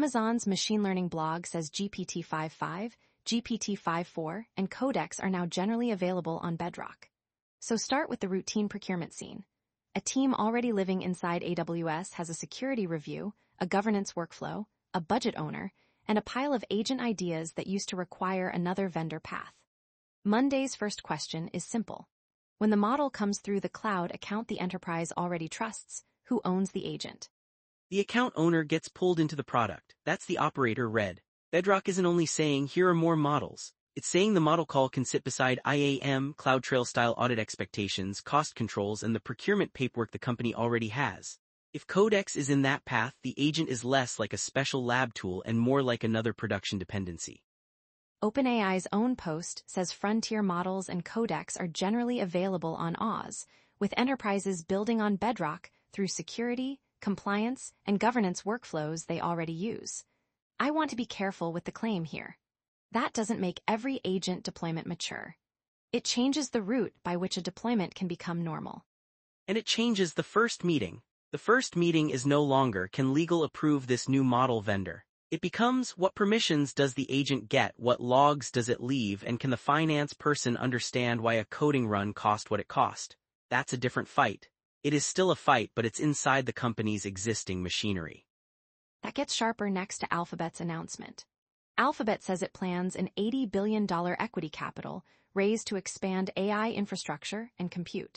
Amazon's machine learning blog says GPT-5.5, GPT-5.4, and Codex are now generally available on Bedrock. So start with the routine procurement scene. A team already living inside AWS has a security review, a governance workflow, a budget owner, and a pile of agent ideas that used to require another vendor path. Monday's first question is simple. When the model comes through the cloud account the enterprise already trusts, who owns the agent? The account owner gets pulled into the product. That's the operator read. Bedrock isn't only saying here are more models. It's saying the model call can sit beside IAM, CloudTrail-style audit expectations, cost controls, and the procurement paperwork the company already has. If Codex is in that path, the agent is less like a special lab tool and more like another production dependency. OpenAI's own post says frontier models and Codex are generally available on Oz, with enterprises building on Bedrock through security, compliance, and governance workflows they already use. I want to be careful with the claim here. That doesn't make every agent deployment mature. It changes the route by which a deployment can become normal. And it changes the first meeting. The first meeting is no longer can legal approve this new model vendor. It becomes what permissions does the agent get, what logs does it leave, and can the finance person understand why a coding run cost what it cost? That's a different fight. It is still a fight, but it's inside the company's existing machinery. That gets sharper next to Alphabet's announcement. Alphabet says it plans an $80 billion equity capital raised to expand AI infrastructure and compute.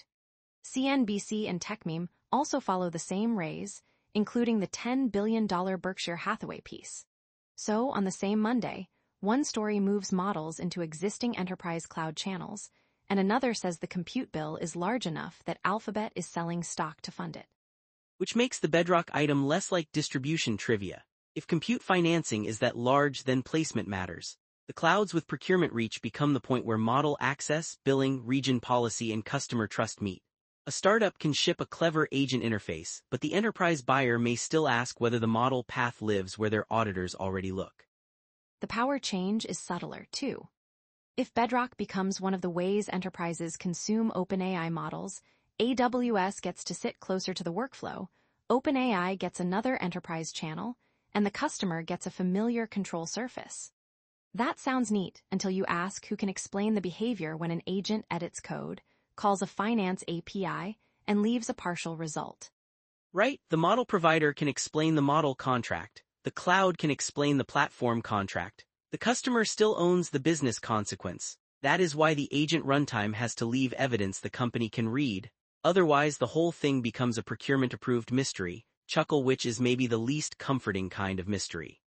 CNBC and TechMeme also follow the same raise, including the $10 billion Berkshire Hathaway piece. So, on the same Monday, one story moves models into existing enterprise cloud channels, and another says the compute bill is large enough that Alphabet is selling stock to fund it. Which makes the Bedrock item less like distribution trivia. If compute financing is that large, then placement matters. The clouds with procurement reach become the point where model access, billing, region policy, and customer trust meet. A startup can ship a clever agent interface, but the enterprise buyer may still ask whether the model path lives where their auditors already look. The power change is subtler, too. If Bedrock becomes one of the ways enterprises consume OpenAI models, AWS gets to sit closer to the workflow, OpenAI gets another enterprise channel, and the customer gets a familiar control surface. That sounds neat until you ask who can explain the behavior when an agent edits code, calls a finance API, and leaves a partial result. Right, the model provider can explain the model contract, the cloud can explain the platform contract. The customer still owns the business consequence. That is why the agent runtime has to leave evidence the company can read. Otherwise, the whole thing becomes a procurement-approved mystery, chuckle, which is maybe the least comforting kind of mystery.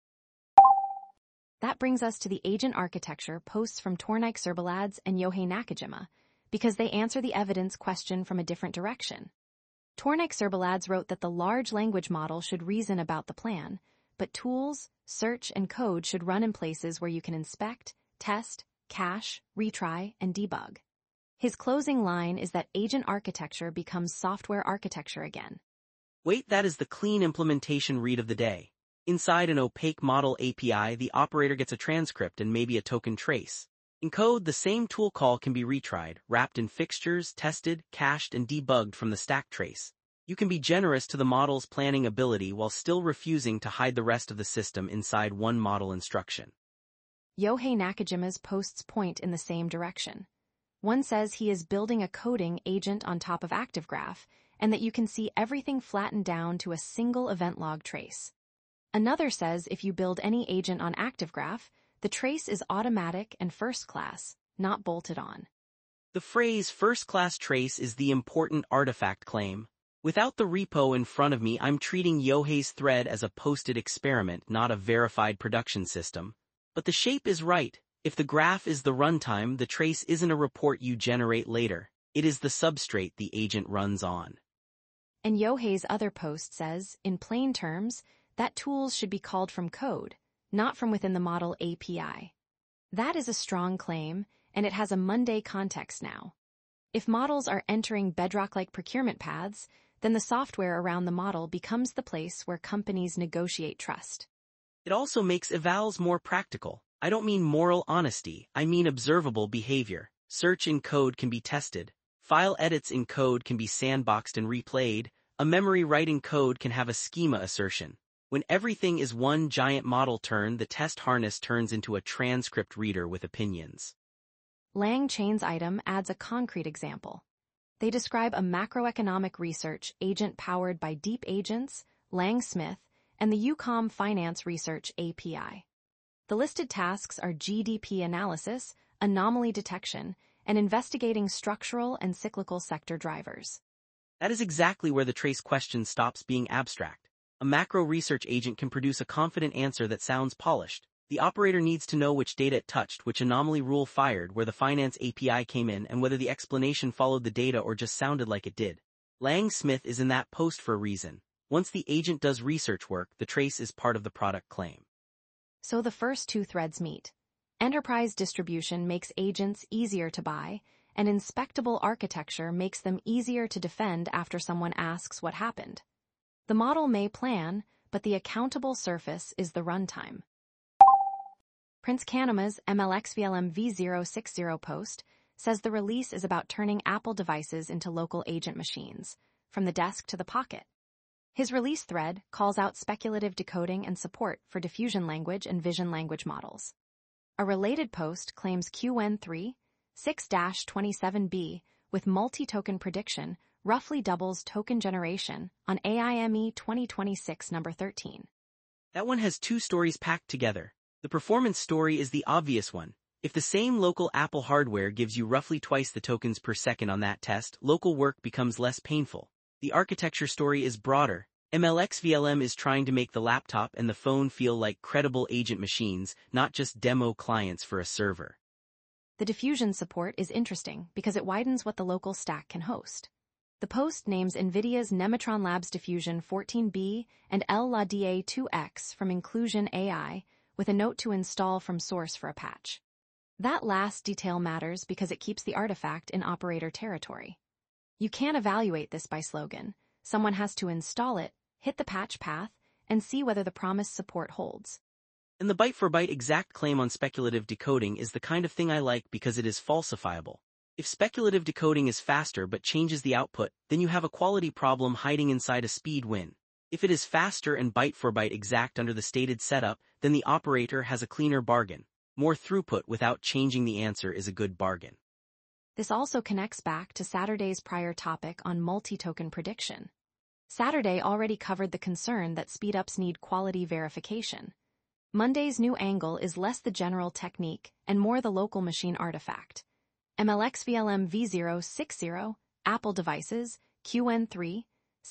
That brings us to the agent architecture posts from Tornike Serbaladze and Yohei Nakajima, because they answer the evidence question from a different direction. Tornike Serbaladze wrote that the large language model should reason about the plan, but tools, search, and code should run in places where you can inspect, test, cache, retry, and debug. His closing line is that agent architecture becomes software architecture again. Wait, that is the clean implementation read of the day. Inside an opaque model API, the operator gets a transcript and maybe a token trace. In code, the same tool call can be retried, wrapped in fixtures, tested, cached, and debugged from the stack trace. You can be generous to the model's planning ability while still refusing to hide the rest of the system inside one model instruction. Yohei Nakajima's posts point in the same direction. One says he is building a coding agent on top of ActiveGraph, and that you can see everything flattened down to a single event log trace. Another says if you build any agent on ActiveGraph, the trace is automatic and first class, not bolted on. The phrase first-class trace is the important artifact claim. Without the repo in front of me, I'm treating Yohei's thread as a posted experiment, not a verified production system. But the shape is right. If the graph is the runtime, the trace isn't a report you generate later. It is the substrate the agent runs on. And Yohei's other post says, in plain terms, that tools should be called from code, not from within the model API. That is a strong claim, and it has a Monday context now. If models are entering Bedrock-like procurement paths, then the software around the model becomes the place where companies negotiate trust. It also makes evals more practical. I don't mean moral honesty, I mean observable behavior. Search in code can be tested. File edits in code can be sandboxed and replayed. A memory write in code can have a schema assertion. When everything is one giant model turn, the test harness turns into a transcript reader with opinions. LangChain's item adds a concrete example. They describe a macroeconomic research agent powered by Deep Agents, Lang-Smith, and the UCOM Finance Research API. The listed tasks are GDP analysis, anomaly detection, and investigating structural and cyclical sector drivers. That is exactly where the trace question stops being abstract. A macro research agent can produce a confident answer that sounds polished. The operator needs to know which data it touched, which anomaly rule fired, where the finance API came in, and whether the explanation followed the data or just sounded like it did. Lang-Smith is in that post for a reason. Once the agent does research work, the trace is part of the product claim. So the first two threads meet. Enterprise distribution makes agents easier to buy, and inspectable architecture makes them easier to defend after someone asks what happened. The model may plan, but the accountable surface is the runtime. Prince Kanema's MLXVLM V060 post says the release is about turning Apple devices into local agent machines, from the desk to the pocket. His release thread calls out speculative decoding and support for diffusion language and vision language models. A related post claims QN3 6-27B with multi-token prediction roughly doubles token generation on AIME 2026 number 13. That one has two stories packed together. The performance story is the obvious one. If the same local Apple hardware gives you roughly twice the tokens per second on that test, local work becomes less painful. The architecture story is broader. MLXVLM is trying to make the laptop and the phone feel like credible agent machines, not just demo clients for a server. The diffusion support is interesting because it widens what the local stack can host. The post names NVIDIA's Nematron Labs Diffusion 14B and LLaDA2X from Inclusion AI, with a note to install from source for a patch. That last detail matters because it keeps the artifact in operator territory. You can't evaluate this by slogan. Someone has to install it, hit the patch path, and see whether the promised support holds. And the byte-for-byte exact claim on speculative decoding is the kind of thing I like because it is falsifiable. If speculative decoding is faster but changes the output, then you have a quality problem hiding inside a speed win. If it is faster and byte-for-byte exact under the stated setup, then the operator has a cleaner bargain. More throughput without changing the answer is a good bargain. This also connects back to Saturday's prior topic on multi-token prediction. Saturday already covered the concern that speedups need quality verification. Monday's new angle is less the general technique and more the local machine artifact. MLXVLM V060, Apple devices, QN3,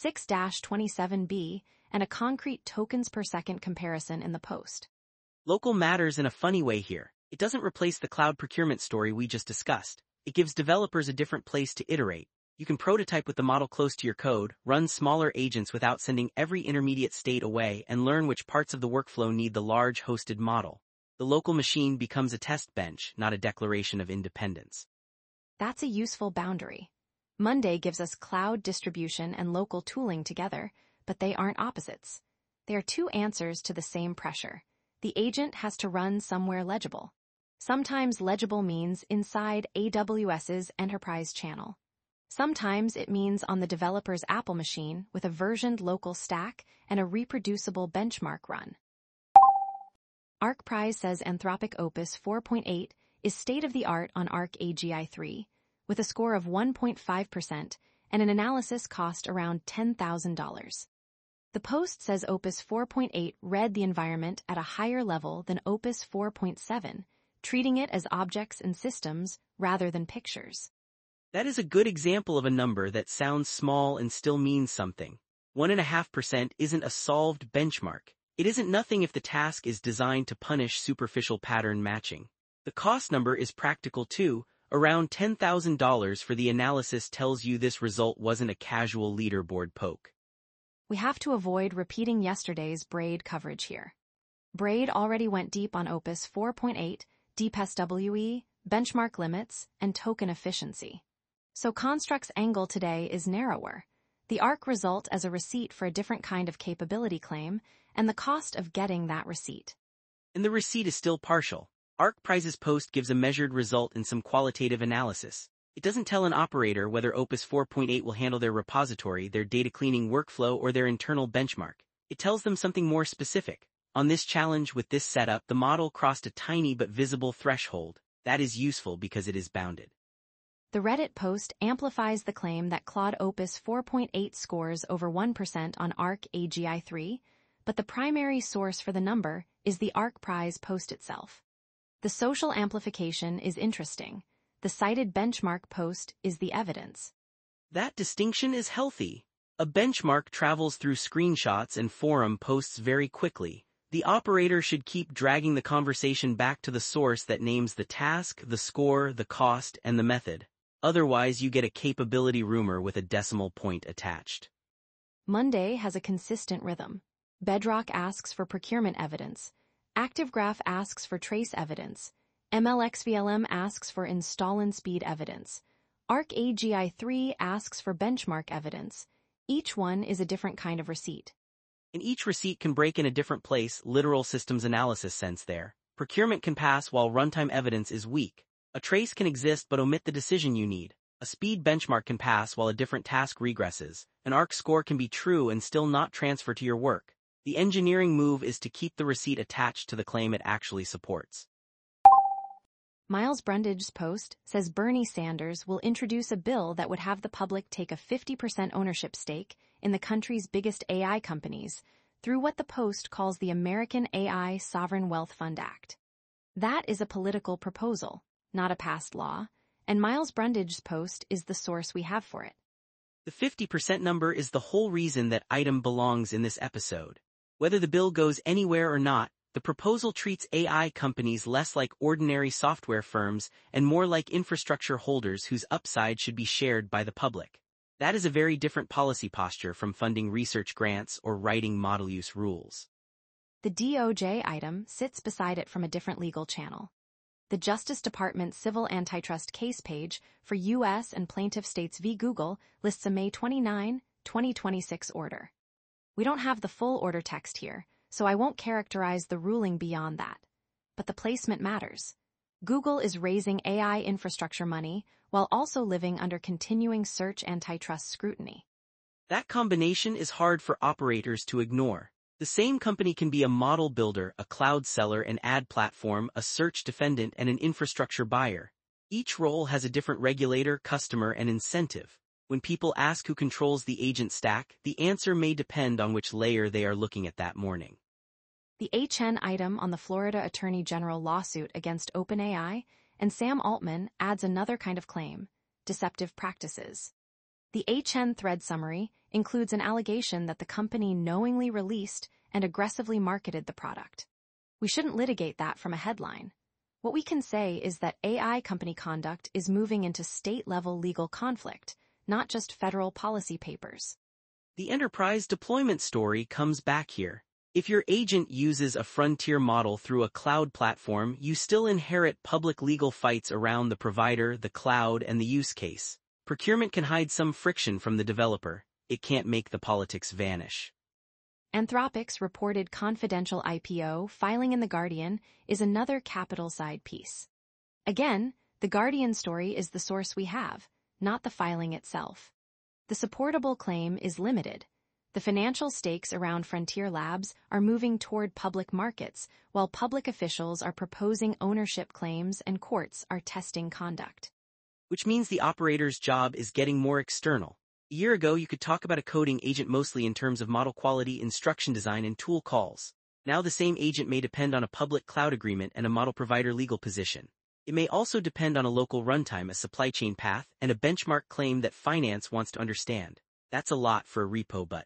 6-27B, and a concrete tokens per second comparison in the post. Local matters in a funny way here. It doesn't replace the cloud procurement story we just discussed. It gives developers a different place to iterate. You can prototype with the model close to your code, run smaller agents without sending every intermediate state away, and learn which parts of the workflow need the large hosted model. The local machine becomes a test bench, not a declaration of independence. That's a useful boundary. Monday gives us cloud distribution and local tooling together, but they aren't opposites. They are two answers to the same pressure. The agent has to run somewhere legible. Sometimes legible means inside AWS's enterprise channel. Sometimes it means on the developer's Apple machine with a versioned local stack and a reproducible benchmark run. ArcPrize says Anthropic Opus 4.8 is state-of-the-art on Arc AGI 3, with a score of 1.5% and an analysis cost around $10,000. The post says Opus 4.8 read the environment at a higher level than Opus 4.7, treating it as objects and systems rather than pictures. That is a good example of a number that sounds small and still means something. 1.5% isn't a solved benchmark. It isn't nothing if the task is designed to punish superficial pattern matching. The cost number is practical too. Around $10,000 for the analysis tells you this result wasn't a casual leaderboard poke. We have to avoid repeating yesterday's Braid coverage here. Braid already went deep on Opus 4.8, DPSWE, benchmark limits, and token efficiency. So Construct's angle today is narrower. The ARC result as a receipt for a different kind of capability claim, and the cost of getting that receipt. And the receipt is still partial. ArcPrize's post gives a measured result and some qualitative analysis. It doesn't tell an operator whether Opus 4.8 will handle their repository, their data cleaning workflow, or their internal benchmark. It tells them something more specific. On this challenge with this setup, the model crossed a tiny but visible threshold. That is useful because it is bounded. The Reddit post amplifies the claim that Claude Opus 4.8 scores over 1% on ARC AGI 3, but the primary source for the number is the ARC Prize post itself. The social amplification is interesting. The cited benchmark post is the evidence. That distinction is healthy. A benchmark travels through screenshots and forum posts very quickly. The operator should keep dragging the conversation back to the source that names the task, the score, the cost, and the method. Otherwise, you get a capability rumor with a decimal point attached. Monday has a consistent rhythm. Bedrock asks for procurement evidence. ActiveGraph asks for trace evidence. MLXVLM asks for install-in speed evidence. ARC AGI 3 asks for benchmark evidence. Each one is a different kind of receipt. And each receipt can break in a different place, literal systems analysis sense there. Procurement can pass while runtime evidence is weak. A trace can exist but omit the decision you need. A speed benchmark can pass while a different task regresses. An ARC score can be true and still not transfer to your work. The engineering move is to keep the receipt attached to the claim it actually supports. Miles Brundage's post says Bernie Sanders will introduce a bill that would have the public take a 50% ownership stake in the country's biggest AI companies through what the post calls the American AI Sovereign Wealth Fund Act. That is a political proposal, not a passed law, and Miles Brundage's post is the source we have for it. The 50% number is the whole reason that item belongs in this episode. Whether the bill goes anywhere or not, the proposal treats AI companies less like ordinary software firms and more like infrastructure holders whose upside should be shared by the public. That is a very different policy posture from funding research grants or writing model use rules. The DOJ item sits beside it from a different legal channel. The Justice Department's civil antitrust case page for U.S. and plaintiff states v. Google lists a May 29, 2026 order. We don't have the full order text here, so I won't characterize the ruling beyond that. But the placement matters. Google is raising AI infrastructure money while also living under continuing search antitrust scrutiny. That combination is hard for operators to ignore. The same company can be a model builder, a cloud seller, an ad platform, a search defendant, and an infrastructure buyer. Each role has a different regulator, customer, and incentive. When people ask who controls the agent stack, the answer may depend on which layer they are looking at that morning. The HN item on the Florida Attorney General lawsuit against OpenAI and Sam Altman adds another kind of claim: deceptive practices. The HN thread summary includes an allegation that the company knowingly released and aggressively marketed the product. We shouldn't litigate that from a headline. What we can say is that AI company conduct is moving into state-level legal conflict, not just federal policy papers. The enterprise deployment story comes back here. If your agent uses a frontier model through a cloud platform, you still inherit public legal fights around the provider, the cloud, and the use case. Procurement can hide some friction from the developer. It can't make the politics vanish. Anthropic's reported confidential IPO filing in The Guardian is another capital side piece. Again, The Guardian story is the source we have, not the filing itself. The supportable claim is limited. The financial stakes around Frontier Labs are moving toward public markets, while public officials are proposing ownership claims and courts are testing conduct. Which means the operator's job is getting more external. A year ago, you could talk about a coding agent mostly in terms of model quality, instruction design, and tool calls. Now the same agent may depend on a public cloud agreement and a model provider legal position. It may also depend on a local runtime, a supply chain path, and a benchmark claim that finance wants to understand. That's a lot for a repo, but.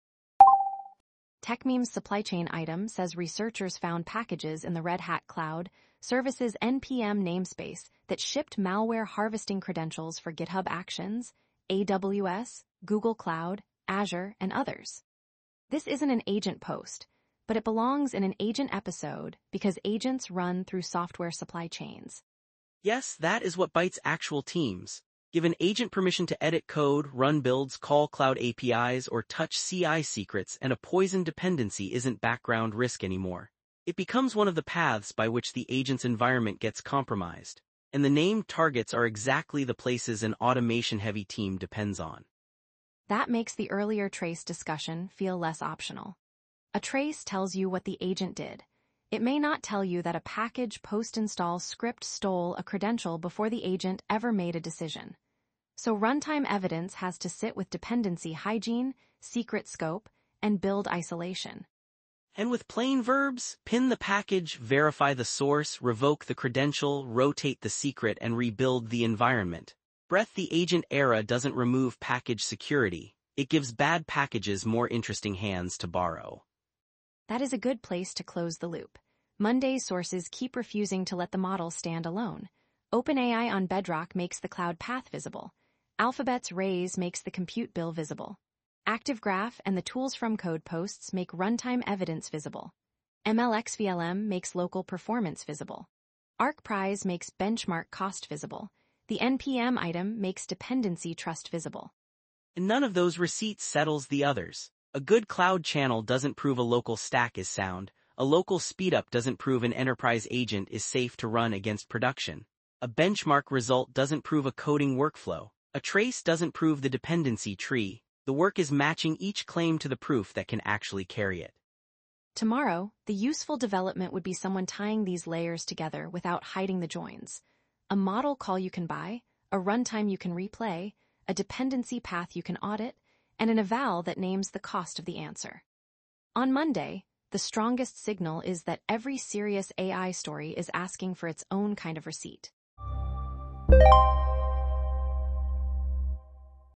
TechMeme's supply chain item says researchers found packages in the Red Hat Cloud Services NPM namespace that shipped malware harvesting credentials for GitHub Actions, AWS, Google Cloud, Azure, and others. This isn't an agent post, but it belongs in an agent episode because agents run through software supply chains. Yes, that is what bites actual teams. Give an agent permission to edit code, run builds, call cloud APIs, or touch CI secrets, and a poison dependency isn't background risk anymore. It becomes one of the paths by which the agent's environment gets compromised. And the named targets are exactly the places an automation-heavy team depends on. That makes the earlier trace discussion feel less optional. A trace tells you what the agent did. It may not tell you that a package post-install script stole a credential before the agent ever made a decision. So runtime evidence has to sit with dependency hygiene, secret scope, and build isolation. And with plain verbs, pin the package, verify the source, revoke the credential, rotate the secret, and rebuild the environment. Breath the agent era doesn't remove package security. It gives bad packages more interesting hands to borrow. That is a good place to close the loop. Monday's sources keep refusing to let the model stand alone. OpenAI on Bedrock makes the cloud path visible. Alphabet's Raise makes the compute bill visible. ActiveGraph and the tools from code posts make runtime evidence visible. MLXVLM makes local performance visible. ArcPrize makes benchmark cost visible. The NPM item makes dependency trust visible. And none of those receipts settles the others. A good cloud channel doesn't prove a local stack is sound. A local speedup doesn't prove an enterprise agent is safe to run against production. A benchmark result doesn't prove a coding workflow. A trace doesn't prove the dependency tree. The work is matching each claim to the proof that can actually carry it. Tomorrow, the useful development would be someone tying these layers together without hiding the joins. A model call you can buy, a runtime you can replay, a dependency path you can audit, and an eval that names the cost of the answer. On Monday, the strongest signal is that every serious AI story is asking for its own kind of receipt.